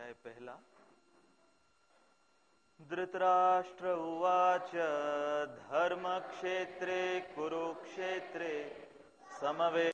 अध्याय पहला। धृतराष्ट्र उवाच धर्मक्षेत्रे कुरुक्षेत्रे समवे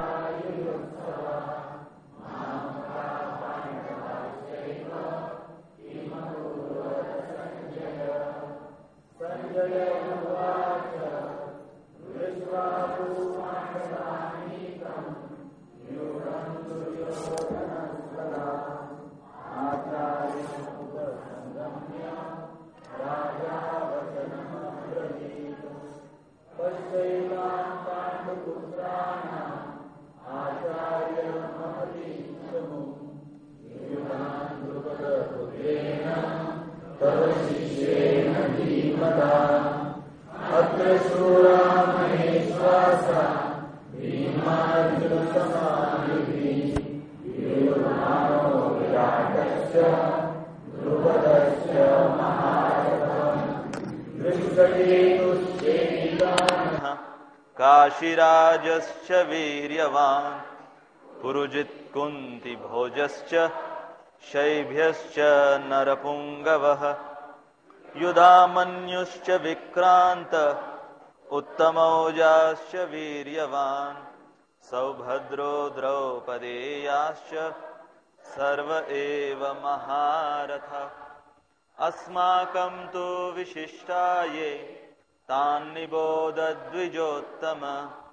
काशीराजश्च वीर्यवान् पुरुजित् कुन्ति भोजश्च शैभ्यश्च नरपुङ्गवः युधामन्युश्च विक्रान्त उत्तमौजाश्च वीर्यवान् सौभद्रो द्रौपदेयाश्च सर्व एव महारथ अस्माकं तु विशिष्टाये तान् निबोध द्विजोत्तम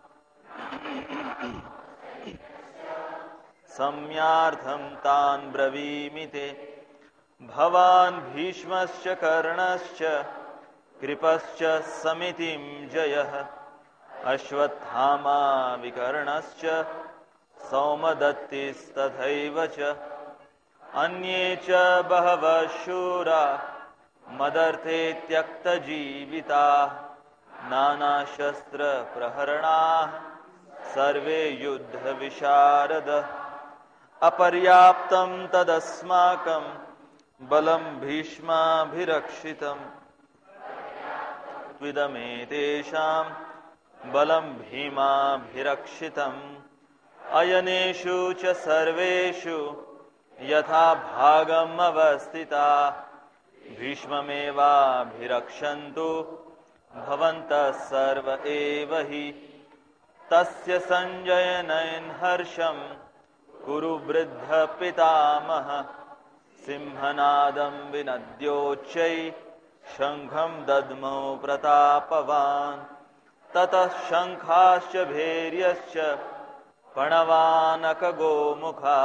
सम्यार्थं तान् ब्रवीमि ते भवान् भीष्मश्च कर्णश्च कृपश्च समितिं जयः अश्वत्थामा विकर्णश्च सौमदत्तिस्तथैव च अन्ये च बहवः शूरा मदर्थे त्यक्तजीविताः नानाशस्त्रप्रहरणाः सर्वे युद्धविशारदः अपर्याप्तं तदस्माकं बलं भीष्माभिरक्षितम् त्विदमेतेषां बलं भीमाभिरक्षितम् अयनेषु च सर्वेषु यथा भागम् अवस्थिताः भीष्ममेवाभिरक्षन्तु भवन्तः सर्व एव हि तस्य संजयनेन हर्षं कुरु वृद्ध पितामह सिंहनादं विनद्योच्चै शंखं दद्मौ प्रतापवान् ततः शंखाश्च भैर्यश्च पणवानकगोमुखा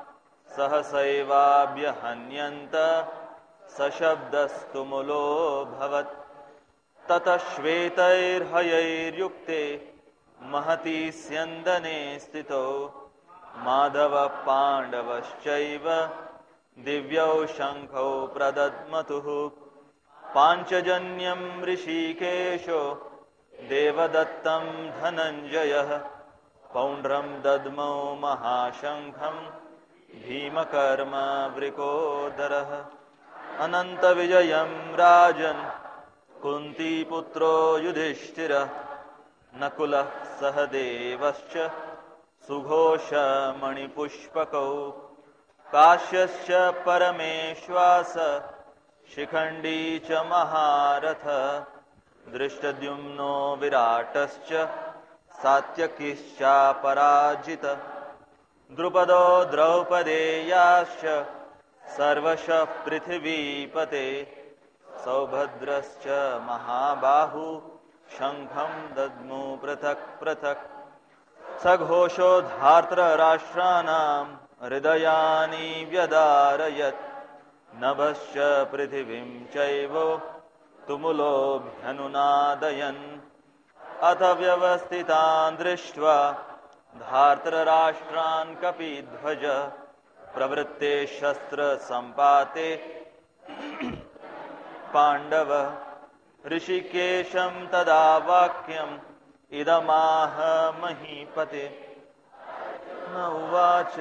सहसैवाभ्यहन्यन्त सशब्दस्तुमुलोऽभवत् ततः श्वेतैर्हयैर्युक्ते महती स्यन्दने स्थितो माधवः पाण्डवश्चैव दिव्यौ शंखौ प्रदद्मतुः पाञ्चजन्यं ऋषिकेशो देवदत्तं धनञ्जयः पौण्ड्रं दद्मौ महाशंखं भीमकर्म वृकोदरः अनन्तविजयं राजन् कुन्तीपुत्रो युधिष्ठिरः नकुलः सहदेवश्च सुघोषमणिपुष्पकौ काश्यश्च परमेश्वास शिखण्डी च महारथ दृष्टद्युम्नो विराटश्च सात्यकिश्चापराजित द्रुपदो द्रौपदेयाश्च सर्वशः पृथिवीपते सौभद्रश्च महाबाहु शंखं दद्मो पृथक् पृथक् सघोषो धार्तराष्ट्राणां हृदयानि व्यदारयत् नभश्च पृथिवीं चैव तुमुलोऽभ्यनुनादयन् अथ व्यवस्थितान् दृष्ट्वा धार्तराष्ट्रान् कपिध्वज प्रवृत्ते शस्त्र संपाते पांडव ऋषिकेशं तदा वाक्यम् इदमाह महीपते न उवाच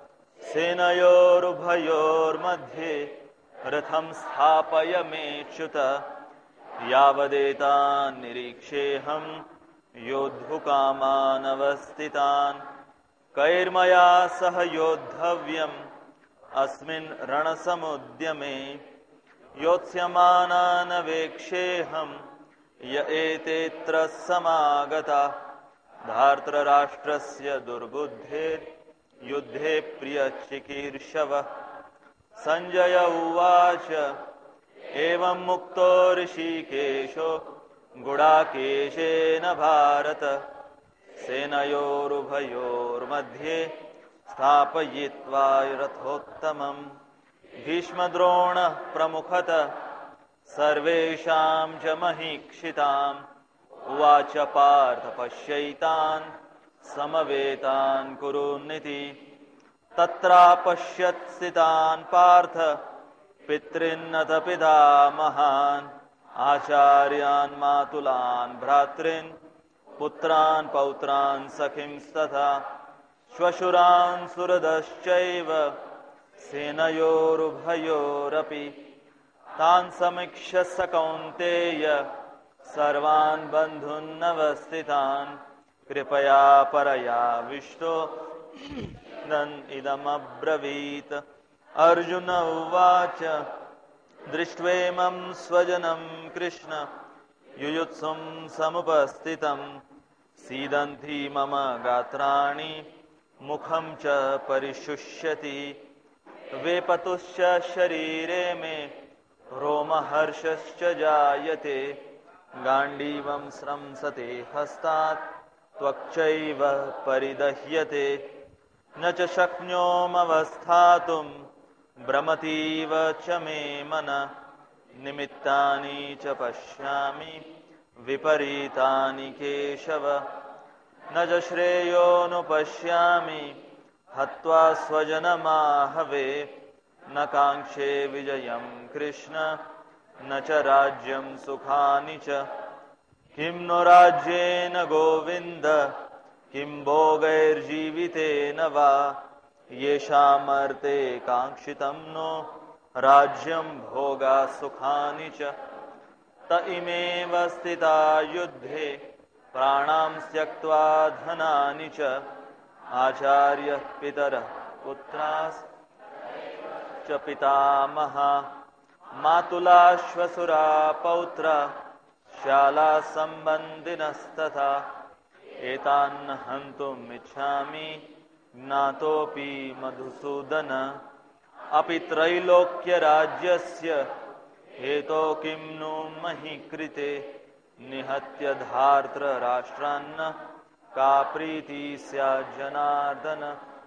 सेनयोरुभयोर्मध्ये रथं स्थापय मेच्युत यावदेतान् निरीक्षेऽहं योद्धुकामानवस्थितान् कैर्मया सह योद्धव्यम् अस्मिन् रणसमुद्यमे योत्स्यमानानवेक्षेऽहं य एतेऽत्र समागता धार्तराष्ट्रस्य दुर्बुद्धेर् युद्धे प्रियचिकीर्षवः। संजय उवाच एवं मुक्तो ऋषिकेशो गुडाकेशेन भारत सेनयोरुभयोर्मध्ये स्थापयित्वा रथोत्तमम्। भीष्मद्रोणः प्रमुखतः सर्वेषां च महीक्षिताम् उवाच पार्थ पश्यैतान् समवेतान् कुरुन्निति। तत्रापश्यत् स्थितान् पार्थ पितॄन्नथ पितामहान् आचार्यान् मातुलान् भ्रातॄन् पुत्रान् पौत्रान् सखींस्तथा श्वशुरान् सुहृदश्चैव सेनयोरुभयोरपि। तान् समीक्ष्य स कौन्तेय सर्वान् बन्धून्नवस्थितान् कृपया परयाविष्टो इदमब्रवीत्। अर्जुन उवाच दृष्ट्वेमं स्वजनं कृष्ण युयुत्सुं समुपस्थितं सीदन्ति मम गात्राणि मुखं च परिशुष्यति। वेपतुश्च शरीरे मे रोमहर्षश्च जायते गाण्डीवं स्रंसते हस्तात् त्वक्चैव परिदह्यते। न च शक्नोम्यवस्थातुं भ्रमतीव च मे मनः निमित्तानि च पश्यामि विपरीतानि केशव। न च श्रेयोनुपश्यामि हत्वा स्वजनमाहवे न काङ्क्षे विजयं कृष्ण न च राज्यं सुखानि च। किं नो राज्येन गोविन्द किं भोगैर्जीवितेन वा येषामर्थे काङ्क्षितं नो राज्यं भोगा सुखानि च। त इमेव स्थिता युद्धे प्राणां त्यक्त्वा धनानि च आचार्यः पितरः पुत्राश्च पितामहा मातुला श्वशुरा पौत्रा शाला सम्बन्धिनस्तथा। एतान् हन्तुम् इच्छामि ज्ञातोऽपि मधुसूदन। अपि त्रैलोक्यराज्यस्य हेतो किं नु मही कृते निहत्य धार्तराष्ट्रान्न का प्रीति स्यात् जनार्दन।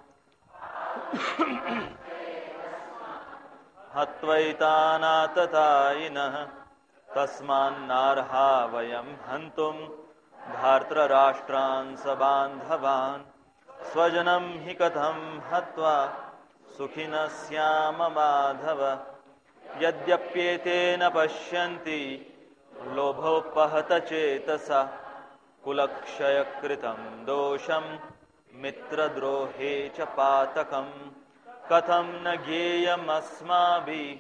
हत्वैतानाततायिनः तस्मान्नार्हा वयं हन्तुं धार्तराष्ट्रान् सबान्धवान्। स्वजनं हि कथं हत्वा सुखिनः स्याम माधव। यद्यप्येतेन पश्यन्ति लोभोपहत चेतसा कुलक्षयकृतं दोषं मित्रद्रोहे च पातकम्। कथं न ज्ञेयमस्माभिः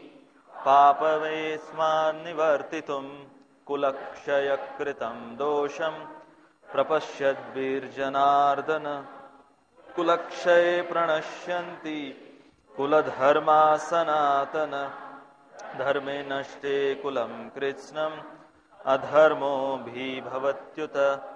पापवेस्मान्निवर्तितुं कुलक्षयकृतं दोषं प्रपश्यद्भिर्जनार्दन। कुलक्षये प्रणश्यन्ति कुलधर्मा सनातन। धर्मे नष्टे कुलं कृत्स्नम् अधर्मोऽभिभवत्युत।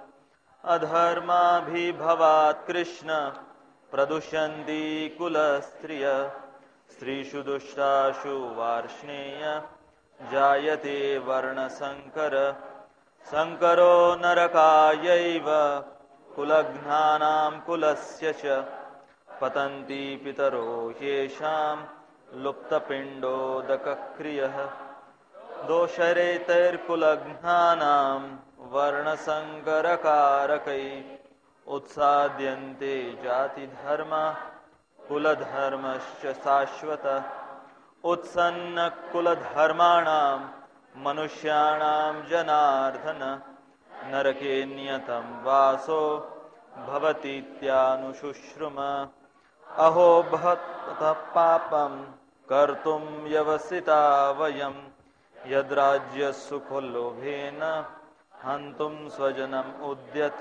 अधर्माभिभवात् कृष्ण प्रदुष्यन्ति कुलस्त्रिय। स्त्रीषु दुष्टाषु वार्ष्णेय जायते वर्णसङ्कर। संकरो नरकायैव कुलघ्नानां कुलस्य च। पतन्ति पितरो येषां लुप्तपिण्डोदकक्रियः। दोषरेतैर्कुलघ्नानां वर्णसङ्करकारकैः उत्साद्यन्ते जातिधर्मा कुलधर्मश्च शाश्वतः। उत्सन्नकुलधर्माणां मनुष्याणां जनार्दन नरके नियतं वासो भवतीत्यानुशुश्रुम। अहो भवतः पापं कर्तुं व्यवसिता वयं यद्राज्यसुखलोभेन हन्तुं स्वजनम् उद्यत।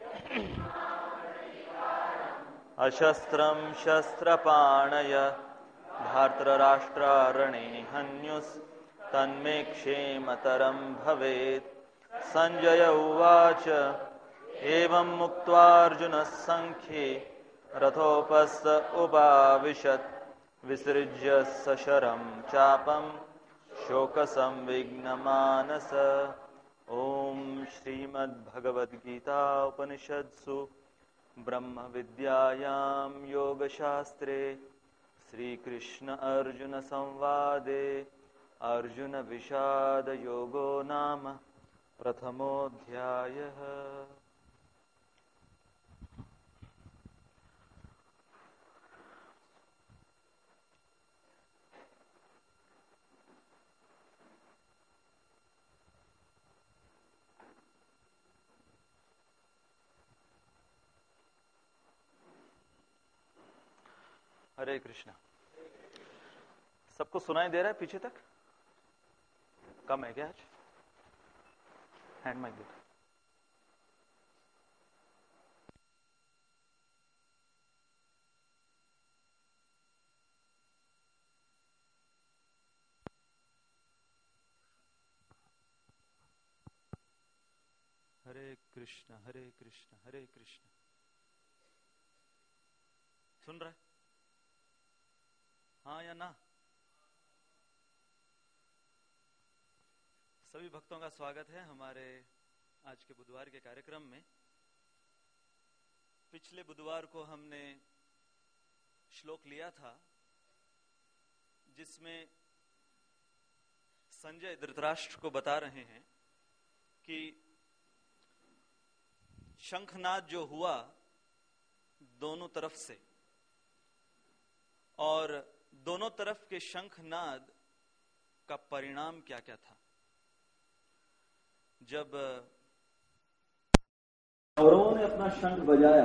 अशस्त्रं शस्त्रपाणय धार्तराष्ट्रारणे हन्युस्तन्मे क्षेमतरं भवेत्। संजय उवाच एवं मुक्त्वार्जुनः सङ्ख्ये रथोपस्थ उपाविशत्। विसृज्य सशरं चापं शोकसंविघ्नमानस। ओम श्रीमद्भगवद्गीता उपनिषत्सु ब्रह्म विद्यायां योगशास्त्रे श्रीकृष्ण अर्जुन संवादे अर्जुन विषाद योगो नाम प्रथमोऽध्यायः। हरे कृष्णा। सबको सुनाई दे रहा है पीछे तक? कम है क्या आज? हैंड माइक दे। हरे कृष्ण हरे कृष्ण हरे कृष्ण। सुन रहा है? हाँ या ना? सभी भक्तों का स्वागत है हमारे आज के बुधवार के कार्यक्रम में। पिछले बुधवार को हमने श्लोक लिया था जिसमें संजय धृतराष्ट्र को बता रहे हैं कि शंखनाद जो हुआ दोनों तरफ से, और दोनों तरफ के शंखनाद का परिणाम क्या क्या था। जब कौरवों ने अपना शंख बजाया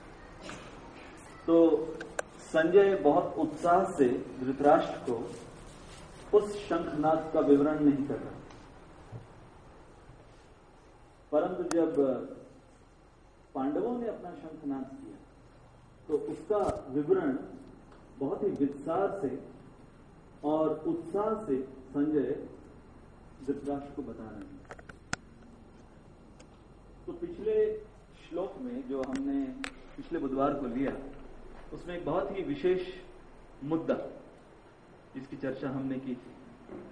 तो संजय बहुत उत्साह से धृतराष्ट्र को उस शंखनाद का विवरण नहीं कर रहा, परंतु जब पांडवों ने अपना शंखनाद किया तो उसका विवरण बहुत ही विस्तार से और उत्साह से संजय धृतराष्ट्र को बता रहे हैं। तो पिछले श्लोक में जो हमने पिछले बुधवार को लिया उसमें एक बहुत ही विशेष मुद्दा जिसकी चर्चा हमने की थी।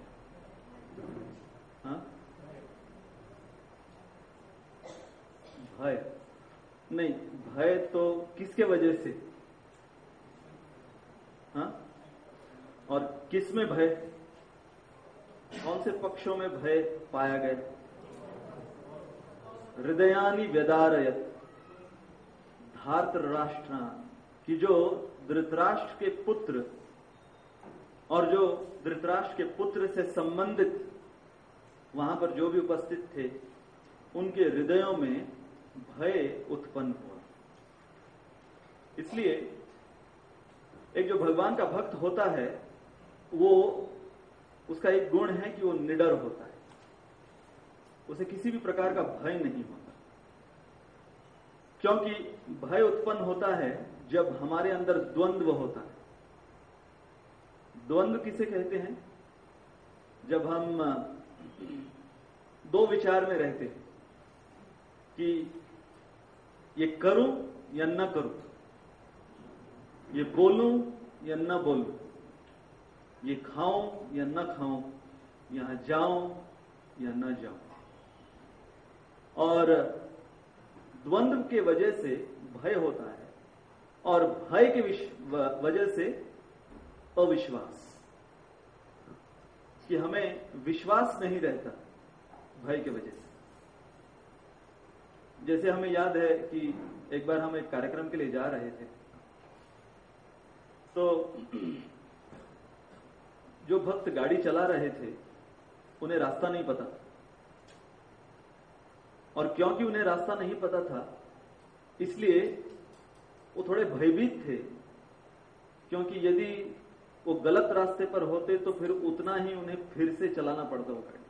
हाँ? भय नहीं, भय तो किसके वजह से? हाँ? और किस में भय, कौन से पक्षों में भय पाया गया? हृदयानि व्यदारयत धार्तराष्ट्र कि जो धृतराष्ट्र के पुत्र और जो धृतराष्ट्र के पुत्र से संबंधित वहां पर जो भी उपस्थित थे उनके हृदयों में भय उत्पन्न हुआ। इसलिए एक जो भगवान का भक्त होता है वो उसका एक गुण है कि वो निडर होता है, उसे किसी भी प्रकार का भय नहीं होता। क्योंकि भय उत्पन्न होता है जब हमारे अंदर द्वंद्व होता है। द्वंद्व किसे कहते हैं? जब हम दो विचार में रहते हैं कि ये करूं या न करूं, ये बोलूं या न बोलूं, ये खाऊं या न खाऊं, यहां जाऊं या न जाऊं। और द्वंद्व के वजह से भय होता है और भय के वजह से अविश्वास, कि हमें विश्वास नहीं रहता भय के वजह से। जैसे हमें याद है कि एक बार हम एक कार्यक्रम के लिए जा रहे थे तो जो भक्त गाड़ी चला रहे थे उन्हें रास्ता नहीं पता, और क्योंकि उन्हें रास्ता नहीं पता था इसलिए वो थोड़े भयभीत थे, क्योंकि यदि वो गलत रास्ते पर होते तो फिर उतना ही उन्हें फिर से चलाना पड़ता वो गाड़ी।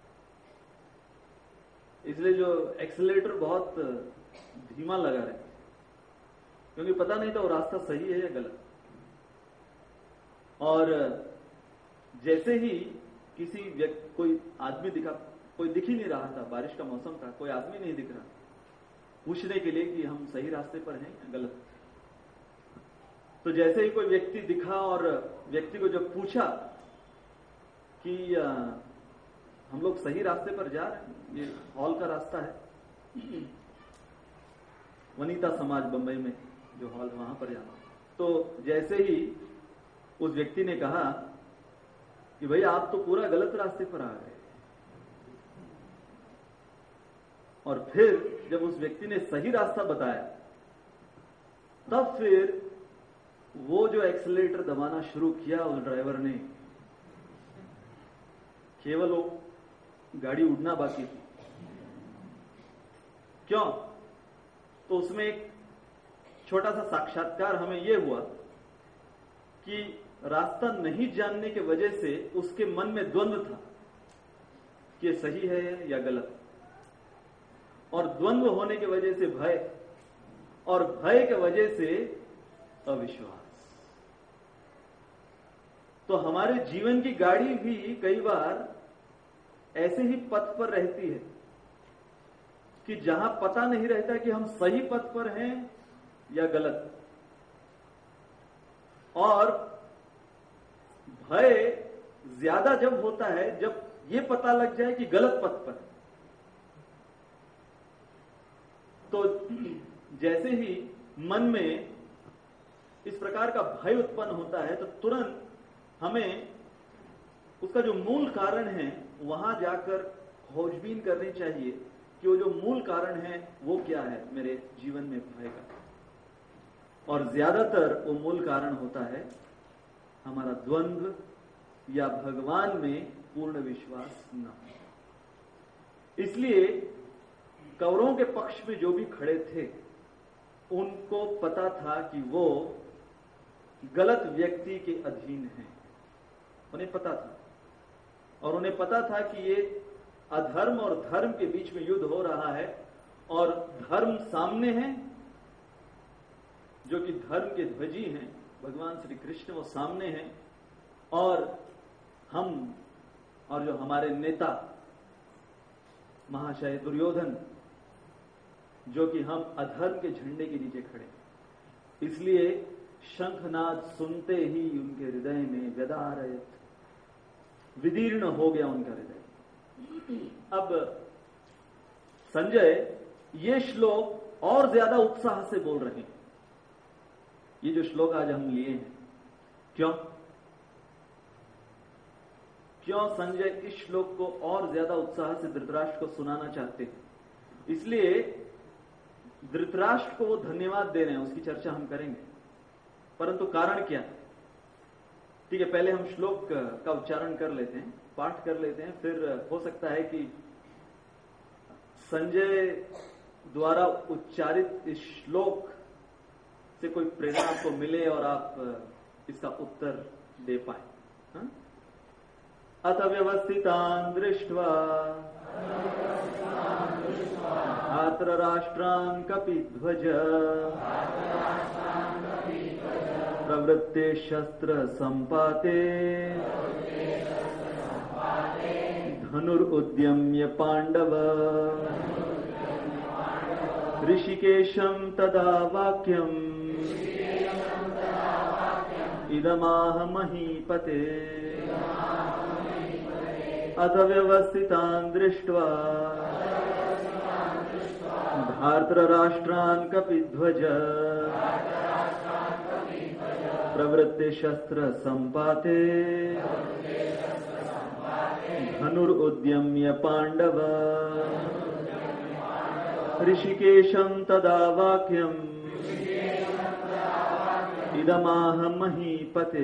इसलिए जो एक्सीलरेटर बहुत धीमा लगा रहे, क्योंकि पता नहीं था वो रास्ता सही है या गलत। और जैसे ही किसी व्यक्ति, कोई आदमी दिखा, कोई दिख ही नहीं रहा था, बारिश का मौसम था, कोई आदमी नहीं दिख रहा, पूछने के लिए कि हम सही रास्ते पर हैं या गलत। तो जैसे ही कोई व्यक्ति दिखा और व्यक्ति को जब पूछा कि हम लोग सही रास्ते पर जा रहे हैं, ये हॉल का रास्ता है, वनिता समाज बंबई में जो हॉल, वहां पर जाना। तो जैसे ही उस व्यक्ति ने कहा कि भाई आप तो पूरा गलत रास्ते पर आ गए, और फिर जब उस व्यक्ति ने सही रास्ता बताया, तब फिर वो जो एक्सीलरेटर दबाना शुरू किया उस ड्राइवर ने, केवल वो गाड़ी उड़ना बाकी थी। क्यों? तो उसमें एक छोटा सा साक्षात्कार हमें यह हुआ कि रास्ता नहीं जानने के वजह से उसके मन में द्वंद्व था कि ये सही है या गलत, और द्वंद्व होने की वजह से भय, और भय के वजह से अविश्वास। तो हमारे जीवन की गाड़ी भी कई बार ऐसे ही पथ पर रहती है कि जहां पता नहीं रहता कि हम सही पथ पर हैं या गलत, और भय ज्यादा जब होता है जब ये पता लग जाए कि गलत पथ पर। तो जैसे ही मन में इस प्रकार का भय उत्पन्न होता है, तो तुरंत हमें उसका जो मूल कारण है वहां जाकर खोजबीन करनी चाहिए कि वो जो मूल कारण है वो क्या है मेरे जीवन में भय का। और ज्यादातर वो मूल कारण होता है हमारा द्वंद्व या भगवान में पूर्ण विश्वास न हो। इसलिए कौरवों के पक्ष में जो भी खड़े थे उनको पता था कि वो गलत व्यक्ति के अधीन हैं, उन्हें पता था। और उन्हें पता था कि ये अधर्म और धर्म के बीच में युद्ध हो रहा है, और धर्म सामने है, जो कि धर्म के ध्वजी हैं भगवान श्री कृष्ण, वो सामने हैं, और हम और जो हमारे नेता महाशय दुर्योधन, जो कि हम अधर्म के झंडे के नीचे खड़े। इसलिए शंखनाद सुनते ही उनके हृदय में व्यदारयत, विदीर्ण हो गया उनका हृदय। अब संजय ये श्लोक और ज्यादा उत्साह से बोल रहे हैं। ये जो श्लोक आज हम लिए हैं, क्यों संजय इस श्लोक को और ज्यादा उत्साह से धृतराष्ट्र को सुनाना चाहते हैं? इसलिए धृतराष्ट्र को वो धन्यवाद दे रहे हैं, उसकी चर्चा हम करेंगे, परंतु कारण क्या? ठीक है, पहले हम श्लोक का उच्चारण कर लेते हैं, पाठ कर लेते हैं, फिर हो सकता है कि संजय द्वारा उच्चारित इस श्लोक से कोई प्रेरणा आपको मिले और आप इसका उत्तर दे पाए। अथ व्यवस्थितान् दृष्ट्वा धात्र राष्ट्रान् कपिध्वज प्रवृत्ते शस्त्र संपाते धनुरुद्यम्य पांडव ऋषिकेशं तदा वाक्यम् इदमाह महीपते अथ व्यवस्थितान् दृष्ट्वा धार्तराष्ट्रान् कपिध्वज प्रवृत्ते शस्त्र संपाते धनुरुद्यम्य पांडव ऋषिकेशं तदा वाक्यम् इदमाह महीपते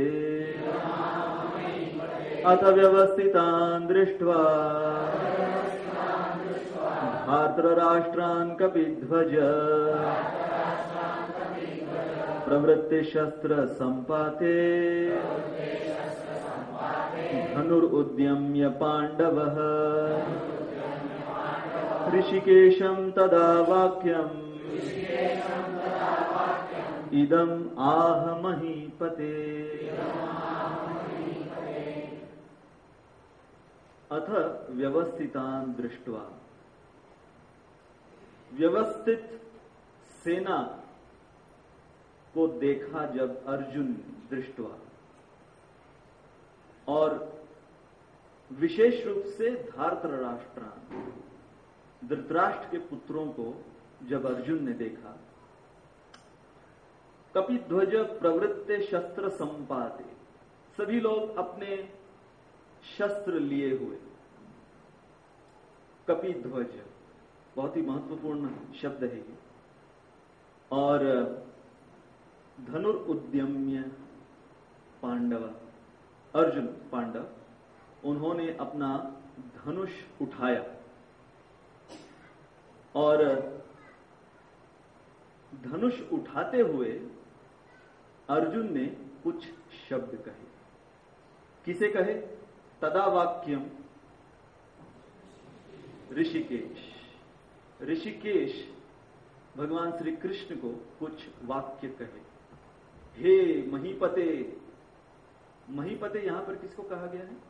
अथ व्यवस्थितान् दृष्ट्वा धार्तराष्ट्रान् कपिध्वज प्रवृत्ते शस्त्र संपाते धनुरुद्यम्य पांडवः ऋषिकेशं तदा वाक्यम् इदम् आह महीपते। अथ व्यवस्थितान दृष्ट्वा, व्यवस्थित सेना को देखा जब अर्जुन दृष्ट्वा, और विशेष रूप से धार्तराष्ट्रान, धृतराष्ट्र के पुत्रों को जब अर्जुन ने देखा, कपिध्वज प्रवृत्ते शस्त्र संपाते, सभी लोग अपने शस्त्र लिए हुए। कपिध्वज बहुत ही महत्वपूर्ण शब्द है ये। और धनुरुद्यम्य पांडव, अर्जुन पांडव, उन्होंने अपना धनुष उठाया और धनुष उठाते हुए अर्जुन ने कुछ शब्द कहे। किसे कहे? तदा वाक्यम ऋषिकेश, ऋषिकेश भगवान श्री कृष्ण को कुछ वाक्य कहे। हे महीपते, महीपते यहां पर किसको कहा गया है?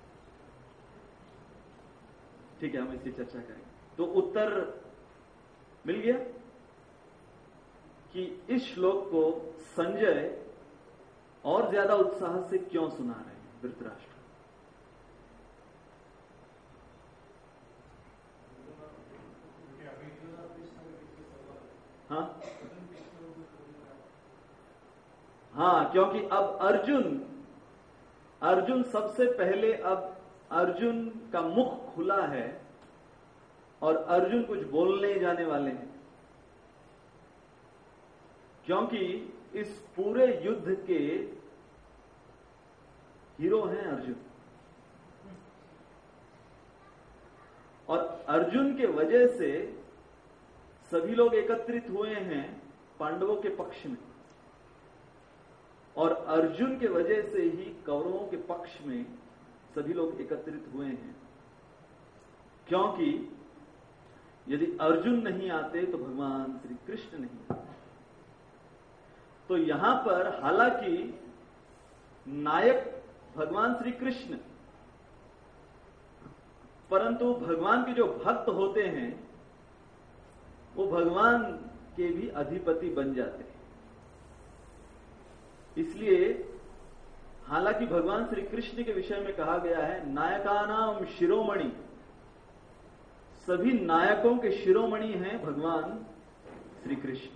ठीक है, हम इसकी चर्चा करेंगे। तो उत्तर मिल गया कि इस श्लोक को संजय और ज्यादा उत्साह से क्यों सुना रहे हैं धृतराष्ट्र। हाँ हाँ, क्योंकि अब अर्जुन सबसे पहले, अब अर्जुन का मुख खुला है और अर्जुन कुछ बोलने जाने वाले हैं, क्योंकि इस पूरे युद्ध के हीरो हैं अर्जुन। और अर्जुन के वजह से सभी लोग एकत्रित हुए हैं पांडवों के पक्ष में, और अर्जुन के वजह से ही कौरवों के पक्ष में सभी लोग एकत्रित हुए हैं। क्योंकि यदि अर्जुन नहीं आते तो भगवान श्री कृष्ण नहीं आते। तो यहां पर हालांकि नायक भगवान श्री कृष्ण, परंतु भगवान के जो भक्त होते हैं वो भगवान के भी अधिपति बन जाते हैं। इसलिए हालांकि भगवान श्री कृष्ण के विषय में कहा गया है नायकानाम शिरोमणि, सभी नायकों के शिरोमणि हैं भगवान श्री कृष्ण,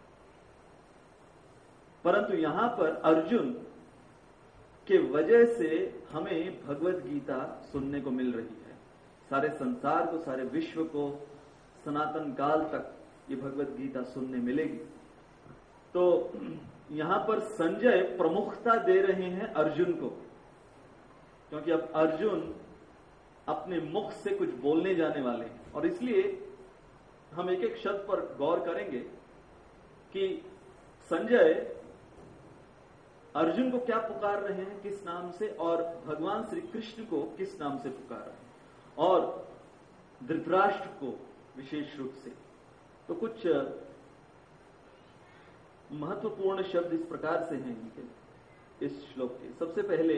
परंतु यहां पर अर्जुन के वजह से हमें भगवत गीता सुनने को मिल रही है। सारे संसार को, सारे विश्व को सनातन काल तक ये भगवत गीता सुनने मिलेगी। तो यहां पर संजय प्रमुखता दे रहे हैं अर्जुन को, क्योंकि अब अर्जुन अपने मुख से कुछ बोलने जाने वाले हैं। और इसलिए हम एक एक शब्द पर गौर करेंगे कि संजय अर्जुन को क्या पुकार रहे हैं, किस नाम से, और भगवान श्री कृष्ण को किस नाम से पुकार रहे हैं, और धृतराष्ट्र को विशेष रूप से। तो कुछ महत्वपूर्ण शब्द इस प्रकार से हैं इनके, इस श्लोक के। सबसे पहले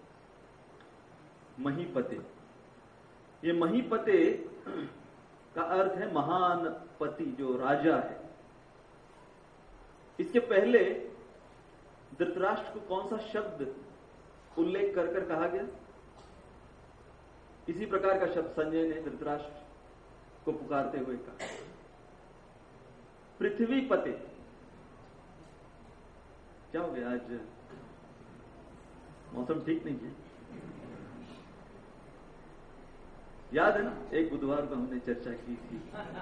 महीपते। ये महीपते का अर्थ है महान पति, जो राजा है। इसके पहले धृतराष्ट्र को कौन सा शब्द उल्लेख कर कर कहा गया? इसी प्रकार का शब्द संजय ने धृतराष्ट्र को पुकारते हुए कहा, पृथ्वी पते। क्या हो गया, आज मौसम ठीक नहीं है? याद है ना, एक बुधवार को हमने चर्चा की थी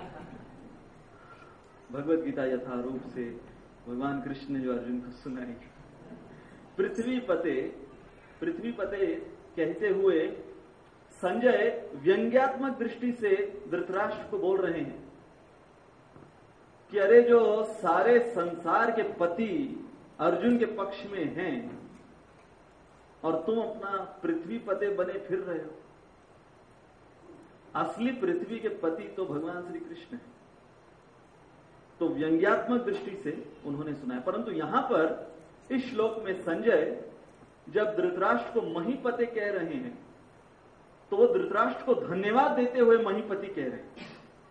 भगवत गीता यथारूप से भगवान कृष्ण ने जो अर्जुन को सुनाई। पृथ्वी पते, पृथ्वी पते कहते हुए संजय व्यंग्यात्मक दृष्टि से धृतराष्ट्र को बोल रहे हैं कि अरे जो सारे संसार के पति अर्जुन के पक्ष में हैं और तुम अपना पृथ्वी पते बने फिर रहे हो। असली पृथ्वी के पति तो भगवान श्री कृष्ण है। तो व्यंग्यात्मक दृष्टि से उन्होंने सुनाया। परंतु यहां पर इस श्लोक में संजय जब धृतराष्ट्र को महीपते कह रहे हैं तो वो धृतराष्ट्र को धन्यवाद देते हुए महीपति कह रहे हैं।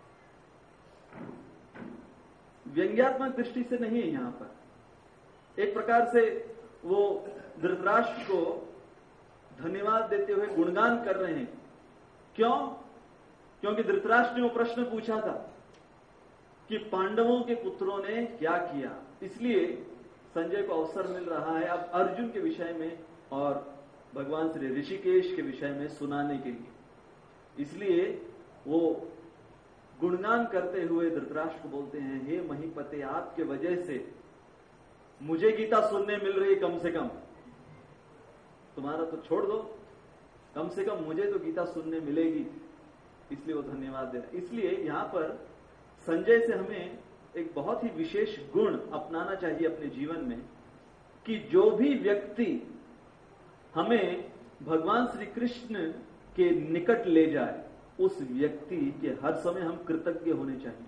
व्यंग्यात्मक दृष्टि से नहीं है यहां पर। एक प्रकार से वो धृतराष्ट्र को धन्यवाद देते हुए गुणगान कर रहे हैं। क्यों? क्योंकि धृतराष्ट्र ने वो प्रश्न पूछा था कि पांडवों के पुत्रों ने क्या किया, इसलिए संजय को अवसर मिल रहा है अब अर्जुन के विषय में और भगवान श्री ऋषिकेश के विषय में सुनाने के लिए। इसलिए वो गुणगान करते हुए धृतराष्ट्र को बोलते हैं, हे महीपते, आपके वजह से मुझे गीता सुनने मिल रही, कम से कम तुम्हारा तो छोड़ दो, कम से कम मुझे तो गीता सुनने मिलेगी, इसलिए वो धन्यवाद दे रहे। इसलिए यहां पर संजय से हमें एक बहुत ही विशेष गुण अपनाना चाहिए अपने जीवन में कि जो भी व्यक्ति हमें भगवान श्री कृष्ण के निकट ले जाए, उस व्यक्ति के हर समय हम कृतज्ञ होने चाहिए,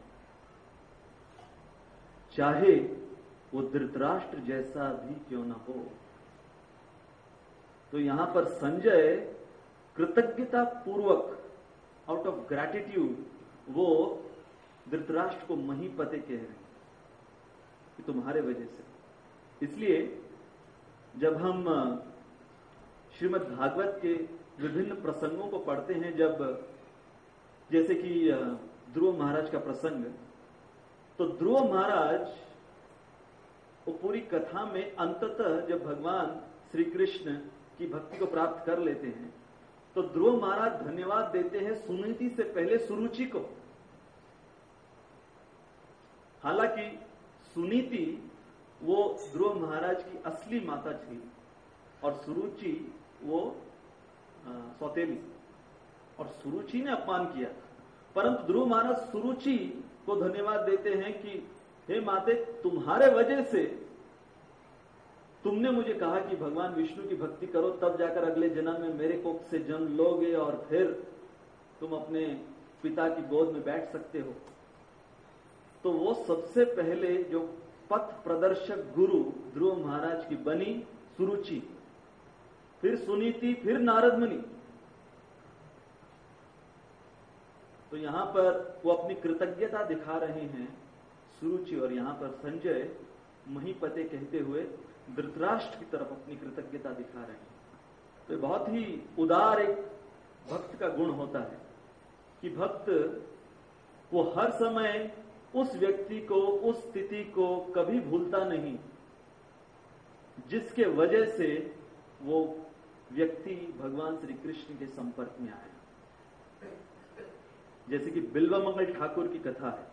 चाहे वो धृतराष्ट्र जैसा भी क्यों ना हो। तो यहां पर संजय कृतज्ञता पूर्वक, आउट ऑफ ग्रैटिट्यूड, वो धृतराष्ट्र को महीपते कह रहे हैं कि तुम्हारे वजह से। इसलिए जब हम श्रीमद् भागवत के विभिन्न प्रसंगों को पढ़ते हैं, जब जैसे कि ध्रुव महाराज का प्रसंग, तो ध्रुव महाराज वो पूरी कथा में अंततः जब भगवान श्री कृष्ण की भक्ति को प्राप्त कर लेते हैं, तो ध्रुव महाराज धन्यवाद देते हैं सुनीति से पहले सुरुचि को। हालांकि सुनीति वो ध्रुव महाराज की असली माता थी और सुरुचि वो सौतेली, और सुरुचि ने अपमान किया, परंतु ध्रुव महाराज सुरुचि को धन्यवाद देते हैं कि हे माते, तुम्हारे वजह से तुमने मुझे कहा कि भगवान विष्णु की भक्ति करो, तब जाकर अगले जन्म में मेरे कोख से जन्म लोगे और फिर तुम अपने पिता की गोद में बैठ सकते हो। तो वो सबसे पहले जो पथ प्रदर्शक गुरु ध्रुव महाराज की बनी सुरुचि, फिर सुनीति, फिर नारद मुनि। तो यहां पर वो अपनी कृतज्ञता दिखा रहे हैं सुरुचि, और यहां पर संजय महीपते कहते हुए धृतराष्ट्र की तरफ अपनी कृतज्ञता दिखा रहे हैं। तो बहुत ही उदार एक भक्त का गुण होता है कि भक्त वो हर समय उस व्यक्ति को, उस स्थिति को कभी भूलता नहीं जिसके वजह से वो व्यक्ति भगवान श्री कृष्ण के संपर्क में आया। जैसे कि बिल्वमंगल ठाकुर की कथा है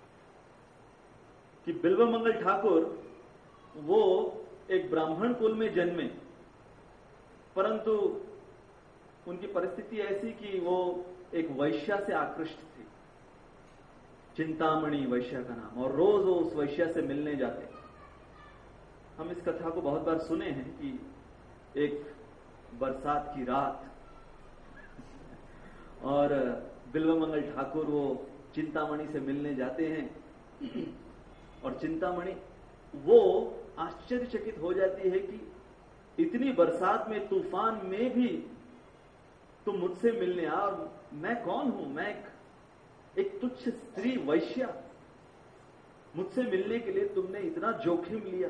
कि बिल्वमंगल ठाकुर वो एक ब्राह्मण कुल में जन्मे, परंतु उनकी परिस्थिति ऐसी कि वो एक वैश्या से आकृष्ट थे, चिंतामणि वैश्या का नाम, और रोज वो उस वैश्या से मिलने जाते। हम इस कथा को बहुत बार सुने हैं कि एक बरसात की रात और बिल्वमंगल ठाकुर वो चिंतामणि से मिलने जाते हैं, और चिंतामणि वो आश्चर्यचकित हो जाती है कि इतनी बरसात में, तूफान में भी तुम मुझसे मिलने आ, और मैं कौन हूं, मैं एक तुच्छ स्त्री वैश्या, मुझसे मिलने के लिए तुमने इतना जोखिम लिया।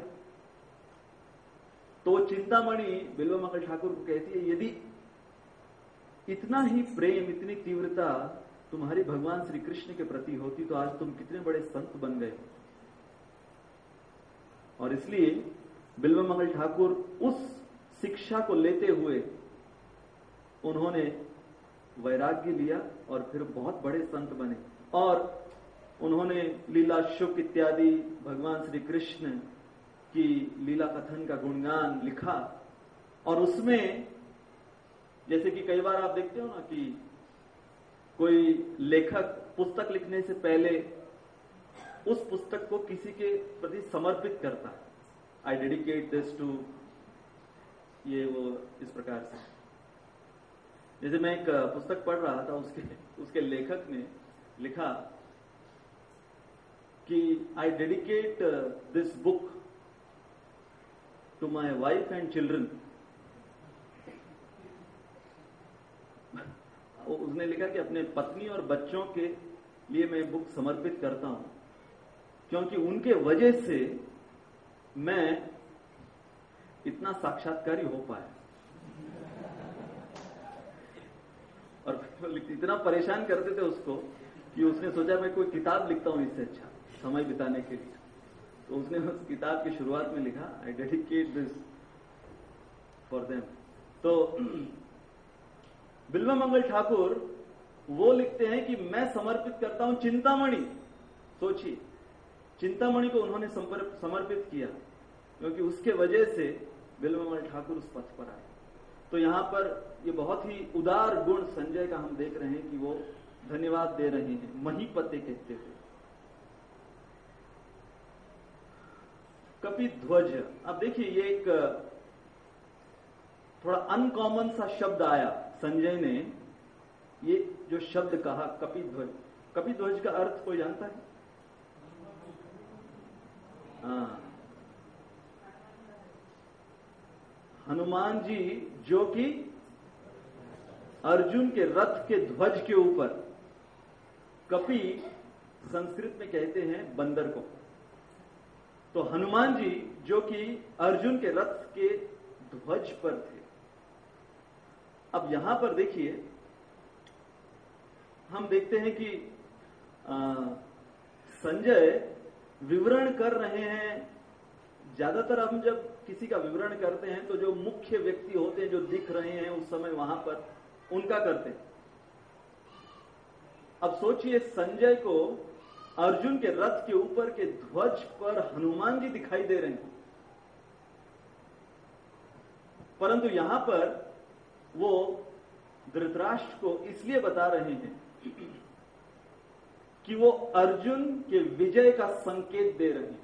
तो चिंतामणि बिल्वमंगल ठाकुर को कहती है, यदि इतना ही प्रेम, इतनी तीव्रता तुम्हारी भगवान श्री कृष्ण के प्रति होती तो आज तुम कितने बड़े संत बन गए। और इसलिए बिल्वमंगल ठाकुर उस शिक्षा को लेते हुए उन्होंने वैराग्य लिया और फिर बहुत बड़े संत बने, और उन्होंने लीला शुक इत्यादि भगवान श्री कृष्ण की लीला कथन का गुणगान लिखा। और उसमें जैसे कि कई बार आप देखते हो ना कि कोई लेखक पुस्तक लिखने से पहले उस पुस्तक को किसी के प्रति समर्पित करता है, आई डेडिकेट दिस टू ये वो, इस प्रकार से। जैसे मैं एक पुस्तक पढ़ रहा था, उसके लेखक ने लिखा कि I dedicate this book to my wife and children. उसने लिखा कि अपने पत्नी और बच्चों के लिए मैं बुक समर्पित करता हूं, क्योंकि उनके वजह से मैं इतना साक्षात्कारी हो पाया। और इतना परेशान करते थे उसको कि उसने सोचा मैं कोई किताब लिखता हूं इससे अच्छा समय बिताने के लिए। तो उसने उस किताब की शुरुआत में लिखा, I dedicate this for them. तो बिल्वमंगल ठाकुर वो लिखते हैं कि मैं समर्पित करता हूं चिंतामणि। सोचिए, चिंतामणि को उन्होंने समर्पित किया, क्योंकि उसके वजह से बिल्वमंगल ठाकुर उस पथ पर आए। तो यहां पर ये बहुत ही उदार गुण संजय का हम देख रहे हैं कि वो धन्यवाद दे रहे हैं, महीपते कहते हुए। कपिध्वज, अब देखिए ये एक थोड़ा अनकॉमन सा शब्द आया संजय ने, ये जो शब्द कहा कपिध्वज। कपिध्वज का अर्थ कोई जानता है? हाँ, हनुमान जी जो कि अर्जुन के रथ के ध्वज के ऊपर, कपि संस्कृत में कहते हैं बंदर को, तो हनुमान जी जो कि अर्जुन के रथ के ध्वज पर थे। अब यहां पर देखिए, हम देखते हैं कि संजय विवरण कर रहे हैं। ज्यादातर हम जब किसी का विवरण करते हैं तो जो मुख्य व्यक्ति होते हैं, जो दिख रहे हैं उस समय वहां पर, उनका करते हैं। अब सोचिए, संजय को अर्जुन के रथ के ऊपर के ध्वज पर हनुमान जी दिखाई दे रहे हैं, परंतु यहां पर वो धृतराष्ट्र को इसलिए बता रहे हैं कि वो अर्जुन के विजय का संकेत दे रहे हैं।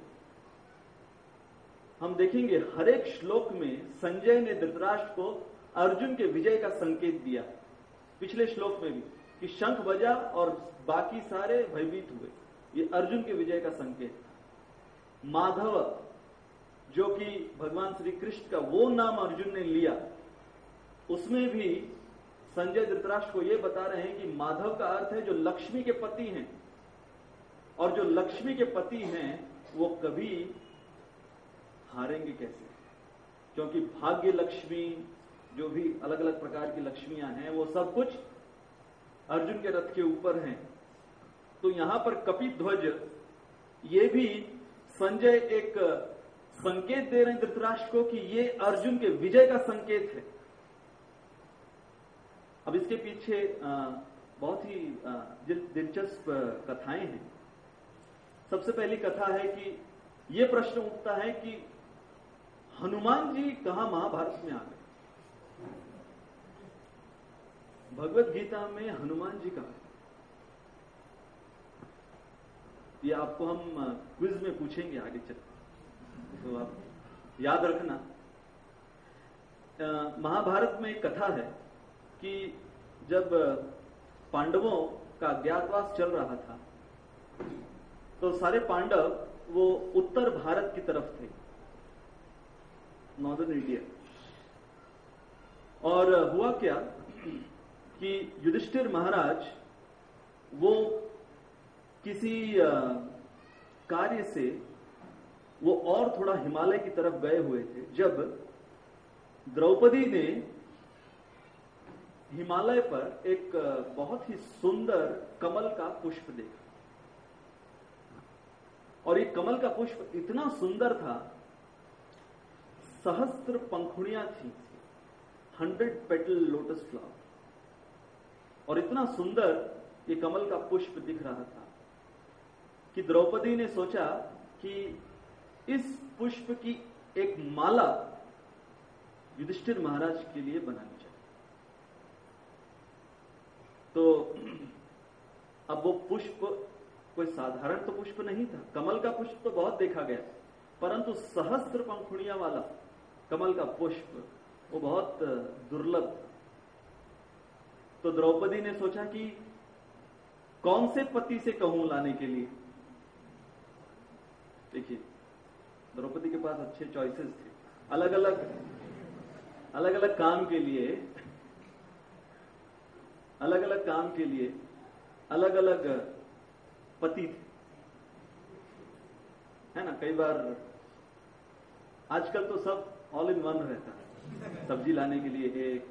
हम देखेंगे हर एक श्लोक में संजय ने धृतराष्ट्र को अर्जुन के विजय का संकेत दिया। पिछले श्लोक में भी कि शंख बजा और बाकी सारे भयभीत हुए, ये अर्जुन के विजय का संकेत था। माधव, जो कि भगवान श्री कृष्ण का वो नाम अर्जुन ने लिया, उसमें भी संजय धृतराष्ट्र को यह बता रहे हैं कि माधव का अर्थ है जो लक्ष्मी के पति हैं, और जो लक्ष्मी के पति हैं वो कभी हारेंगे कैसे, क्योंकि भाग्य लक्ष्मी, जो भी अलग अलग प्रकार की लक्ष्मियां हैं, वो सब कुछ अर्जुन के रथ के ऊपर हैं। तो यहां पर कपिध्वज, ये भी संजय एक संकेत दे रहे हैं धृतराष्ट्र को कि ये अर्जुन के विजय का संकेत है। अब इसके पीछे बहुत ही दिलचस्प कथाएं हैं। सबसे पहली कथा है कि यह प्रश्न उठता है कि हनुमान जी कहां महाभारत में आ गए? भगवत गीता में हनुमान जी कहां? ये आपको हम क्विज में पूछेंगे आगे चल, तो आप याद रखना। महाभारत में एक कथा है कि जब पांडवों का अज्ञातवास चल रहा था, तो सारे पांडव वो उत्तर भारत की तरफ थे, नॉर्दर्न इंडिया। और हुआ क्या कि युधिष्ठिर महाराज वो किसी कार्य से वो और थोड़ा हिमालय की तरफ गए हुए थे, जब द्रौपदी ने हिमालय पर एक बहुत ही सुंदर कमल का पुष्प देखा। और ये कमल का पुष्प इतना सुंदर था, सहस्त्र पंखुड़ियां थी, 100 पेटल लोटस फ्लावर, और इतना सुंदर ये कमल का पुष्प दिख रहा था कि द्रौपदी ने सोचा कि इस पुष्प की एक माला युधिष्ठिर महाराज के लिए बनानी चाहिए। तो अब वो पुष्प कोई साधारण तो पुष्प नहीं था, कमल का पुष्प तो बहुत देखा गया, परंतु सहस्त्र पंखुड़ियां वाला कमल का पुष्प वो बहुत दुर्लभ था। तो द्रौपदी ने सोचा कि कौन से पति से कहूं लाने के लिए। देखिए, द्रौपदी के पास अच्छे चॉइसेस थे, अलग अलग काम के लिए अलग अलग काम के लिए अलग अलग पति थे, है ना। कई बार आजकल तो सब ऑल इन वन रहता है, सब्जी लाने के लिए एक,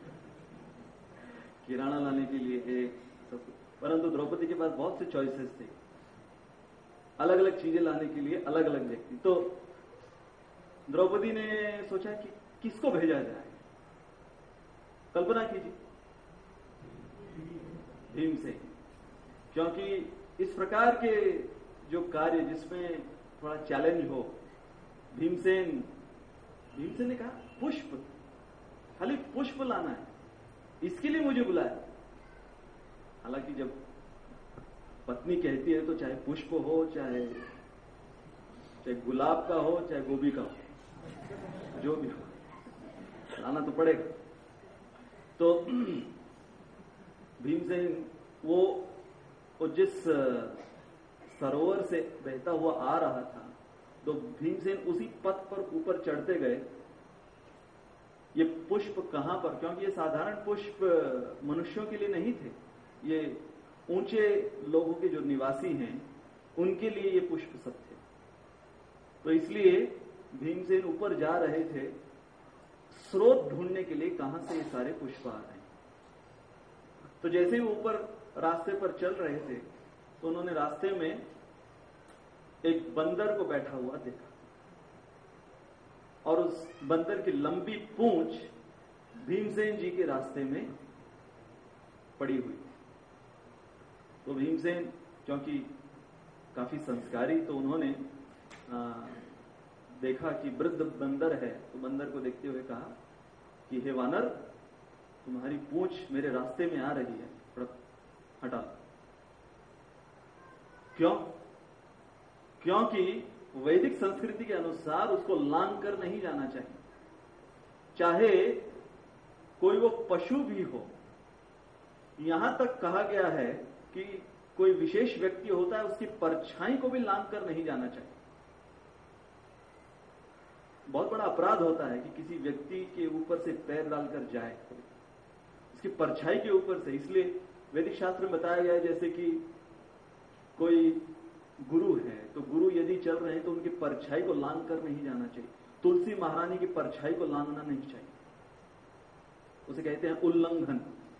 किराना लाने के लिए एक, सब। परंतु द्रौपदी के पास बहुत से चॉइसेस थे, अलग अलग चीजें लाने के लिए अलग अलग व्यक्ति। तो द्रौपदी ने सोचा कि किसको भेजा जाए। कल्पना कीजिए, भीमसेन, क्योंकि इस प्रकार के जो कार्य जिसमें थोड़ा चैलेंज हो, भीमसेन ने कहा पुष्प, खाली पुष्प लाना है, इसके लिए मुझे बुलाया। हालांकि जब पत्नी कहती है तो चाहे पुष्प हो, चाहे गुलाब का हो, चाहे गोभी का हो, जो भी हो, लाना तो पड़ेगा। तो भीमसेन वो जिस सरोवर से बहता हुआ आ रहा था, तो भीमसेन उसी पथ पर ऊपर चढ़ते गए। ये पुष्प कहां पर, क्योंकि ये साधारण पुष्प मनुष्यों के लिए नहीं थे, ये ऊंचे लोगों के जो निवासी हैं उनके लिए ये पुष्प सब थे। तो इसलिए भीमसेन ऊपर जा रहे थे स्रोत ढूंढने के लिए, कहां से ये सारे पुष्प आ रहे हैं। तो जैसे ही ऊपर रास्ते पर चल रहे थे तो उन्होंने रास्ते में एक बंदर को बैठा हुआ देखा, और उस बंदर की लंबी पूंछ भीमसेन जी के रास्ते में पड़ी हुई थी। तो भीमसेन क्योंकि काफी संस्कारी, तो उन्होंने देखा कि वृद्ध बंदर है, तो बंदर को देखते हुए कहा कि हे वानर, तुम्हारी पूंछ मेरे रास्ते में आ रही है, थोड़ा हटा। क्यों? क्योंकि वैदिक संस्कृति के अनुसार उसको लांग कर नहीं जाना चाहिए, चाहे कोई वो पशु भी हो। यहां तक कहा गया है कि कोई विशेष व्यक्ति होता है, उसकी परछाई को भी लांग कर नहीं जाना चाहिए। बहुत बड़ा अपराध होता है कि किसी व्यक्ति के ऊपर से पैर डालकर जाए, उसकी परछाई के ऊपर से। इसलिए वैदिक शास्त्र में बताया गया है, जैसे कि कोई गुरु है, तो गुरु यदि चल रहे हैं तो उनकी परछाई को लांग कर नहीं जाना चाहिए। तुलसी महारानी की परछाई को लांघना नहीं चाहिए, उसे कहते हैं उल्लंघन।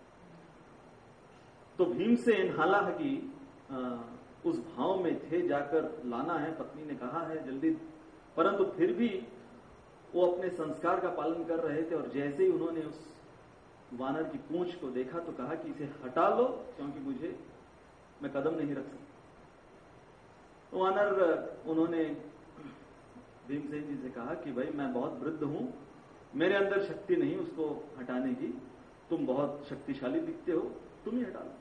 तो भीमसेन हालांकि उस भाव में थे, जाकर लाना है, पत्नी ने कहा है जल्दी, परंतु फिर भी वो अपने संस्कार का पालन कर रहे थे। और जैसे ही उन्होंने उस वानर की पूंछ को देखा तो कहा कि इसे हटा लो, क्योंकि मैं कदम नहीं रख सकता। तो वानर, उन्होंने भीमसेन जी से कहा कि भाई मैं बहुत वृद्ध हूं, मेरे अंदर शक्ति नहीं उसको हटाने की, तुम बहुत शक्तिशाली दिखते हो, तुम ही हटा लो।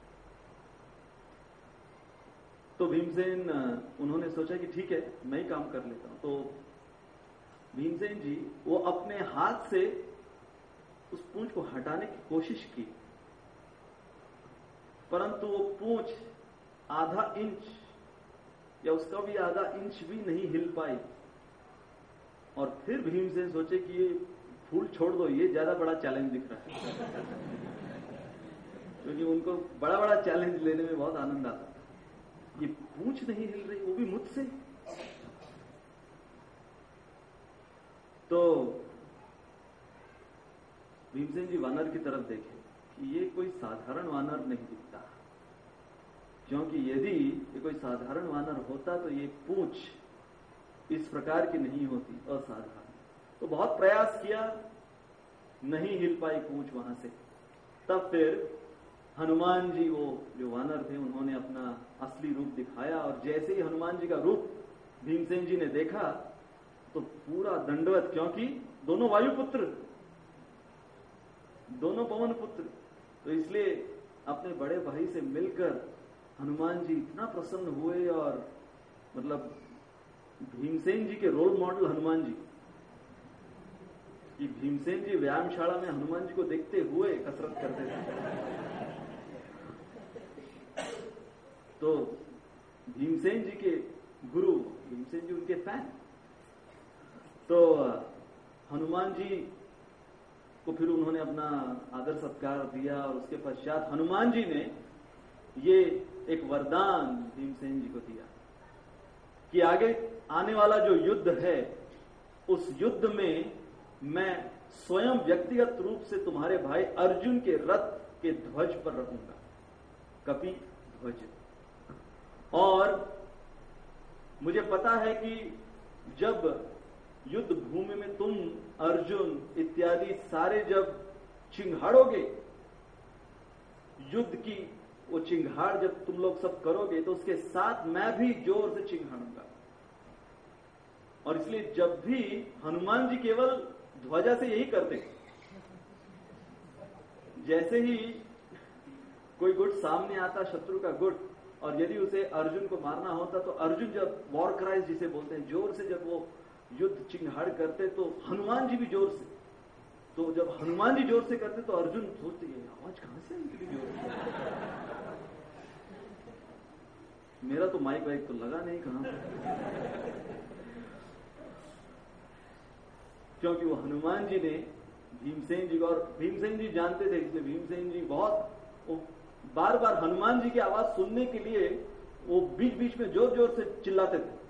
तो भीमसेन, उन्होंने सोचा कि ठीक है, मैं ही काम कर लेता हूं। तो भीमसेन जी वो अपने हाथ से उस पूंछ को हटाने की कोशिश की, परंतु वो पूंछ आधा इंच या उसका भी आधा इंच भी नहीं हिल पाई। और फिर भीमसेन सोचे कि ये फूल छोड़ दो, ये ज्यादा बड़ा चैलेंज दिख रहा है क्योंकि उनको बड़ा बड़ा चैलेंज लेने में बहुत आनंद आता था। ये पूंछ नहीं हिल रही, वो भी मुझसे। तो भीमसेन जी वानर की तरफ देखे कि ये कोई साधारण वानर नहीं दिखता, क्योंकि यदि ये कोई साधारण वानर होता तो ये पूंछ इस प्रकार की नहीं होती, असाधारण। तो बहुत प्रयास किया, नहीं हिल पाई पूंछ वहां से। तब फिर हनुमान जी, वो जो वानर थे, उन्होंने अपना असली रूप दिखाया। और जैसे ही हनुमान जी का रूप भीमसेन जी ने देखा तो पूरा दंडवत, क्योंकि दोनों वायुपुत्र, दोनों पवन पुत्र, तो इसलिए अपने बड़े भाई से मिलकर हनुमान जी इतना प्रसन्न हुए। और मतलब भीमसेन जी के रोल मॉडल हनुमान जी, कि भीमसेन जी व्यायामशाला में हनुमान जी को देखते हुए कसरत करते थे। तो भीमसेन जी के गुरु, भीमसेन जी उनके फैन। तो हनुमान जी को फिर उन्होंने अपना आदर सत्कार दिया और उसके पश्चात हनुमान जी ने ये एक वरदान भीमसेन जी को दिया कि आगे आने वाला जो युद्ध है उस युद्ध में मैं स्वयं व्यक्तिगत रूप से तुम्हारे भाई अर्जुन के रथ के ध्वज पर रहूंगा, कपि ध्वज। और मुझे पता है कि जब युद्ध भूमि में तुम अर्जुन इत्यादि सारे जब चिंघाड़ोगे, युद्ध की वो चिंघाड़ जब तुम लोग सब करोगे तो उसके साथ मैं भी जोर से चिंघाड़ूंगा। और इसलिए जब भी हनुमान जी केवल ध्वजा से यही करते, जैसे ही कोई गुट सामने आता शत्रु का गुट, और यदि उसे अर्जुन को मारना होता तो अर्जुन जब वॉर क्राइज जिसे बोलते हैं जोर से जब वो युद्ध चिंघाड़ करते तो हनुमान जी भी जोर से, तो जब हनुमान जी जोर से करते तो अर्जुन सोचते आवाज कहां से आई इतनी जोर से, मेरा तो माइक वाइक तो लगा नहीं कहां, क्योंकि वो हनुमान जी ने भीमसेन जी को, और भीमसेन जी जानते थे इसलिए भीमसेन जी बहुत बार बार हनुमान जी की आवाज सुनने के लिए वो बीच बीच में जोर जोर से चिल्लाते थे।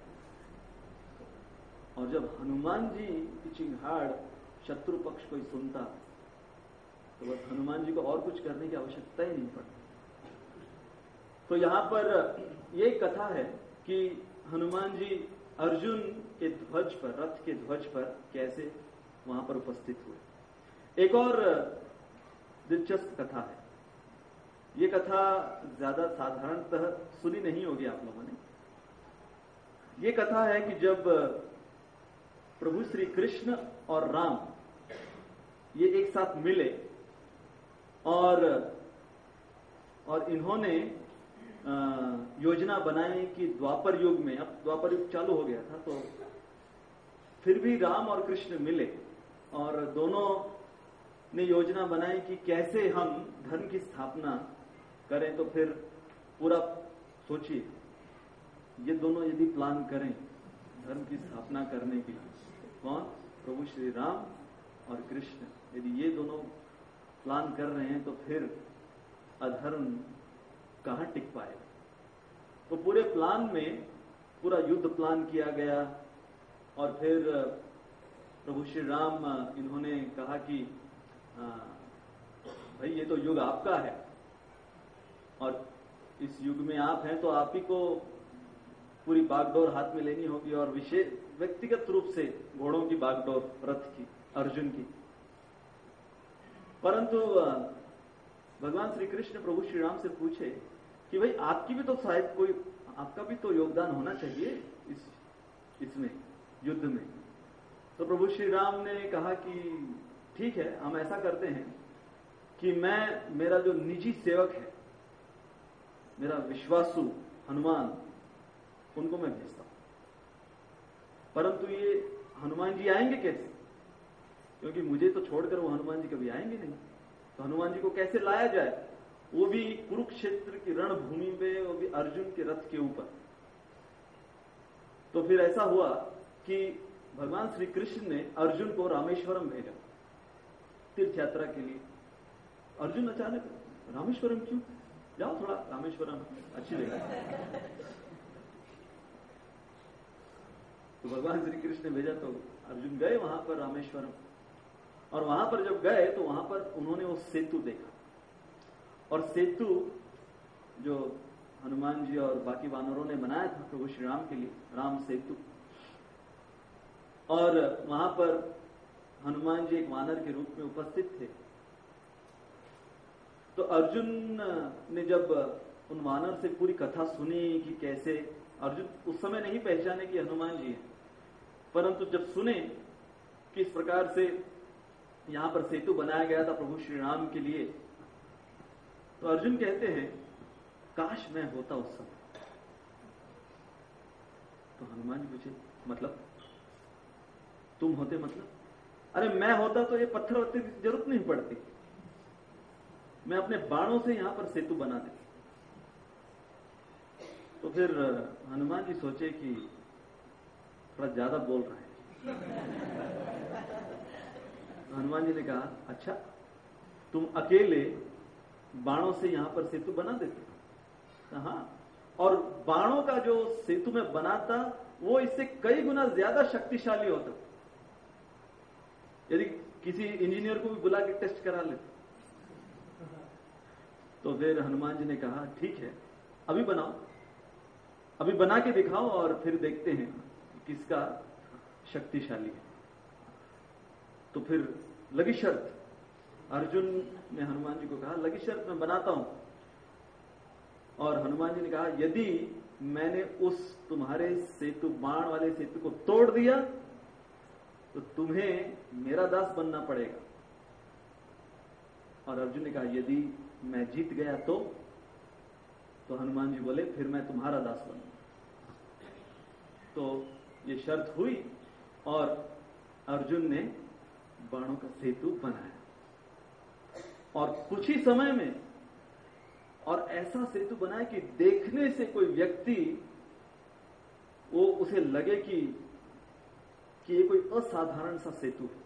और जब हनुमान जी की चिंगाड़ शत्रु पक्ष कोई सुनता तो बस हनुमान जी को और कुछ करने की आवश्यकता ही नहीं पड़ती। तो यहां पर ये कथा है कि हनुमान जी अर्जुन के ध्वज पर, रथ के ध्वज पर कैसे वहां पर उपस्थित हुए। एक और दिलचस्प कथा है, ये कथा ज्यादा साधारणतः सुनी नहीं होगी आप लोगों ने। ये कथा है कि जब प्रभु श्री कृष्ण और राम ये एक साथ मिले और इन्होंने योजना बनाई कि द्वापर युग में, अब द्वापर युग चालू हो गया था, तो फिर भी राम और कृष्ण मिले और दोनों ने योजना बनाई कि कैसे हम धर्म की स्थापना करें। तो फिर पूरा सोचिए, ये दोनों यदि प्लान करें धर्म की स्थापना करने के लिए, कौन? प्रभु श्री राम और कृष्ण, यदि ये दोनों प्लान कर रहे हैं तो फिर अधर्म कहां टिक पाएगा। तो पूरे प्लान में पूरा युद्ध प्लान किया गया और फिर प्रभु श्री राम इन्होंने कहा कि भाई ये तो युग आपका है और इस युग में आप हैं तो आप ही को पूरी बागडोर हाथ में लेनी होगी, और विशेष व्यक्तिगत रूप से घोड़ों की बागडोर, रथ की, अर्जुन की। परंतु भगवान श्री कृष्ण प्रभु श्री राम से पूछे कि भाई आपकी भी तो शायद कोई, आपका भी तो योगदान होना चाहिए इसमें युद्ध में। तो प्रभु श्री राम ने कहा कि ठीक है, हम ऐसा करते हैं कि मेरा जो निजी सेवक है, मेरा विश्वासु हनुमान, उनको मैं भेजता हूं। परंतु ये हनुमान जी आएंगे कैसे? क्योंकि मुझे तो छोड़कर वो हनुमान जी कभी आएंगे नहीं। तो हनुमान जी को कैसे लाया जाए, वो भी कुरुक्षेत्र की रणभूमि में, वो भी अर्जुन के रथ के ऊपर। तो फिर ऐसा हुआ कि भगवान श्री कृष्ण ने अर्जुन को रामेश्वरम भेजा तीर्थ यात्रा के लिए। अर्जुन अचानक, रामेश्वरम क्यों? जाओ थोड़ा रामेश्वरम अच्छी जगह। तो भगवान श्री कृष्ण ने भेजा तो अर्जुन गए वहां पर रामेश्वरम, और वहां पर जब गए तो वहां पर उन्होंने वो सेतु देखा, और सेतु जो हनुमान जी और बाकी वानरों ने बनाया था प्रभु श्री राम के लिए, राम सेतु। और वहां पर हनुमान जी एक वानर के रूप में उपस्थित थे। तो अर्जुन ने जब उन वानर से पूरी कथा सुनी कि कैसे, अर्जुन उस समय नहीं पहचाने कि हनुमान जी हैं, परंतु जब सुने कि इस प्रकार से यहां पर सेतु बनाया गया था प्रभु श्री राम के लिए, तो अर्जुन कहते हैं काश मैं होता उस समय। तो हनुमान जी पूछे मतलब तुम होते मतलब? अरे मैं होता तो ये पत्थर वत्थर की जरूरत नहीं पड़ती, मैं अपने बाणों से यहां पर सेतु बना देता। तो फिर हनुमान जी सोचे कि थोड़ा ज्यादा बोल रहे हैं। हनुमान जी ने कहा, अच्छा तुम अकेले बाणों से यहां पर सेतु बना देते हो? हाँ, और बाणों का जो सेतु में बनाता वो इससे कई गुना ज्यादा शक्तिशाली होता। यदि किसी इंजीनियर को भी बुला के टेस्ट करा ले तो फिर हनुमान जी ने कहा, ठीक है अभी बनाओ, अभी बना के दिखाओ और फिर देखते हैं किसका शक्तिशाली है। तो फिर लगी शर्त, अर्जुन ने हनुमान जी को कहा, लगी शर्त मैं बनाता हूं। और हनुमान जी ने कहा, यदि मैंने उस तुम्हारे सेतु, बाण वाले सेतु को तोड़ दिया तो तुम्हें मेरा दास बनना पड़ेगा। और अर्जुन ने कहा, यदि मैं जीत गया तो हनुमान जी बोले, फिर मैं तुम्हारा दास बनूंगा। तो ये शर्त हुई और अर्जुन ने बाणों का सेतु बनाया और कुछ ही समय में, और ऐसा सेतु बनाया कि देखने से कोई व्यक्ति वो उसे लगे कि ये कोई असाधारण सा सेतु है।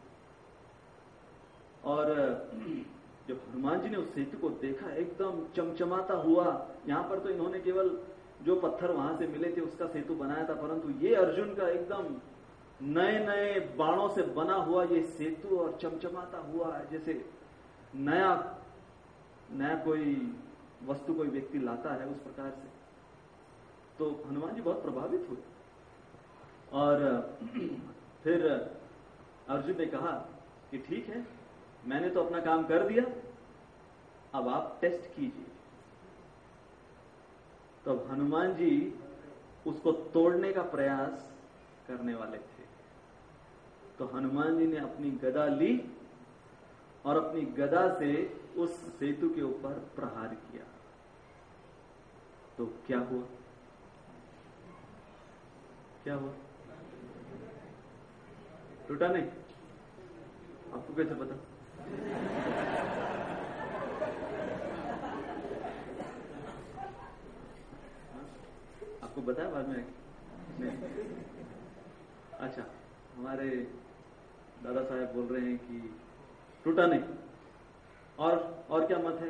और जब हनुमान जी ने उस सेतु को देखा, एकदम चमचमाता हुआ, यहां पर तो इन्होंने केवल जो पत्थर वहां से मिले थे उसका सेतु बनाया था, परंतु ये अर्जुन का एकदम नए नए बाणों से बना हुआ ये सेतु और चमचमाता हुआ जैसे नया नया कोई वस्तु कोई व्यक्ति लाता है, उस प्रकार से। तो हनुमान जी बहुत प्रभावित हुए और फिर अर्जुन ने कहा कि ठीक है, मैंने तो अपना काम कर दिया, अब आप टेस्ट कीजिए। तो हनुमान जी उसको तोड़ने का प्रयास करने वाले थे। तो हनुमान जी ने अपनी गदा ली और अपनी गदा से उस सेतु के ऊपर प्रहार किया। तो क्या हुआ? क्या हुआ? टूटा नहीं? आपको कैसे पता? आपको बताया बाद में? नहीं। अच्छा, हमारे दादा साहब बोल रहे हैं कि टूटा नहीं। और क्या मत है?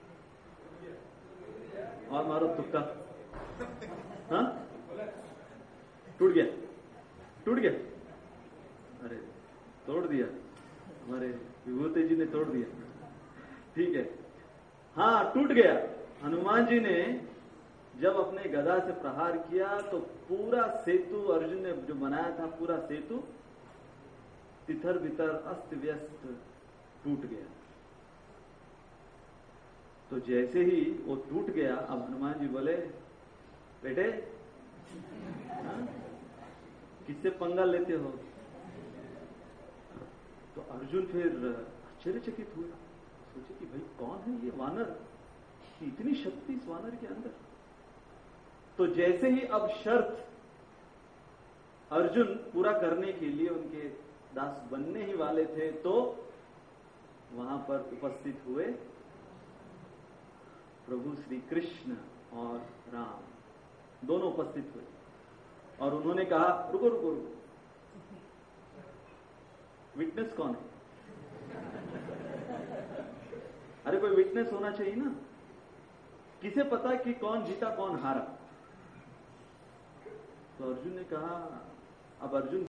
और मारो तुक्का। हाँ, टूट गया, टूट गया। अरे तोड़ दिया, हमारे विभूति जी ने तोड़ दिया। ठीक है, हाँ टूट गया। हनुमान जी ने जब अपने गदा से प्रहार किया तो पूरा सेतु अर्जुन ने जो बनाया था, पूरा सेतु तितर बितर अस्त व्यस्त टूट गया। तो जैसे ही वो टूट गया, अब हनुमान जी बोले, बेटे किससे पंगा लेते हो? तो अर्जुन फिर आश्चर्यचकित हुए, सोचे कि भाई कौन है ये वानर, कि इतनी शक्ति इस वानर के अंदर। तो जैसे ही अब शर्त अर्जुन पूरा करने के लिए उनके दास बनने ही वाले थे, तो वहां पर उपस्थित हुए प्रभु श्री कृष्ण और राम, दोनों उपस्थित हुए और उन्होंने कहा, रुको रुको रुको, विटनेस कौन है? अरे कोई विटनेस होना चाहिए ना, किसे पता कि कौन जीता कौन हारा? तो अर्जुन ने कहा, अब अर्जुन